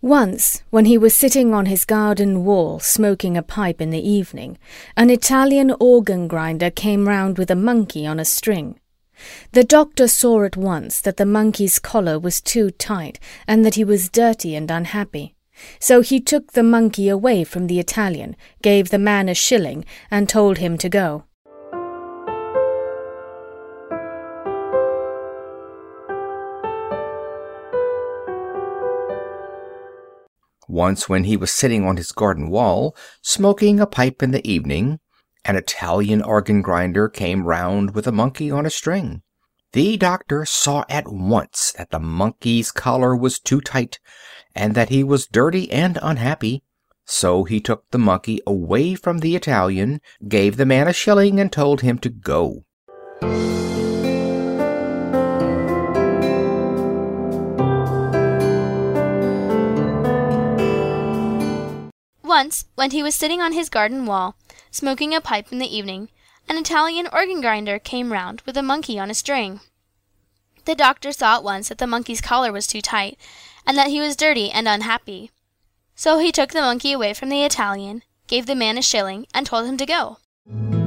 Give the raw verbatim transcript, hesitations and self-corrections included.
Once, when he was sitting on his garden wall smoking a pipe in the evening, an Italian organ grinder came round with a monkey on a string. The doctor saw at once that the monkey's collar was too tight and that he was dirty and unhappy. So he took the monkey away from the Italian, gave the man a shilling, and told him to go. Once, when he was sitting on his garden wall, smoking a pipe in the evening, an Italian organ grinder came round with a monkey on a string. The doctor saw at once that the monkey's collar was too tight, and that he was dirty and unhappy. So he took the monkey away from the Italian, gave the man a shilling, and told him to go. Once, when he was sitting on his garden wall, smoking a pipe in the evening, an Italian organ grinder came round with a monkey on a string. The doctor saw at once that the monkey's collar was too tight, and that he was dirty and unhappy. So he took the monkey away from the Italian, gave the man a shilling, and told him to go.